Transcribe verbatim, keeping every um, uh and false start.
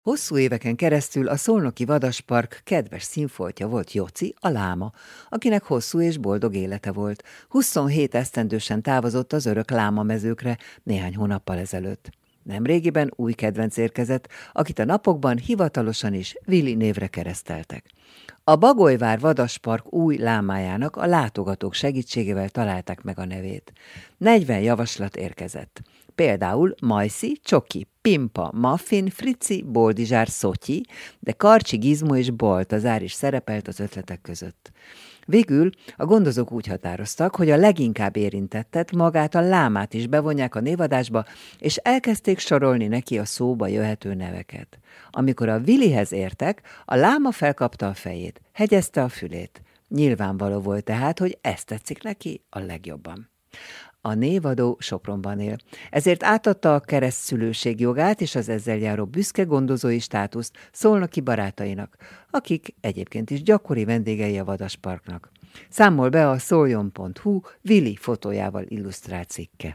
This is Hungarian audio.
Hosszú éveken keresztül a Szolnoki Vadaspark kedves színfoltja volt Joci, a láma, akinek hosszú és boldog élete volt. huszonhét esztendősen távozott az örök lámamezőkre néhány hónappal ezelőtt. Nemrégiben új kedvenc érkezett, akit a napokban hivatalosan is Vili névre kereszteltek. A Bagolyvár Vadaspark új lámájának a látogatók segítségével találták meg a nevét. negyven javaslat érkezett. Például Majszi, Csoki, Pimpa, Muffin, Frici, Boldizsár, Szotyi, de Karcsi, Gizmo és Baltazár is szerepelt az ötletek között. Végül a gondozók úgy határoztak, hogy a leginkább érintettet, magát a lámát is bevonják a névadásba, és elkezdték sorolni neki a szóba jöhető neveket. Amikor a Vilihez értek, a láma felkapta a fejét, hegyezte a fülét. Nyilvánvaló volt tehát, hogy ezt tetszik neki a legjobban. A névadó Sopronban él, ezért átadta a keresztszülőség jogát és az ezzel járó büszke gondozói státuszt szolnoki barátainak, akik egyébként is gyakori vendégei a Vadasparknak. Számol be a szoljon pont hu Vili fotójával illusztrált cikke.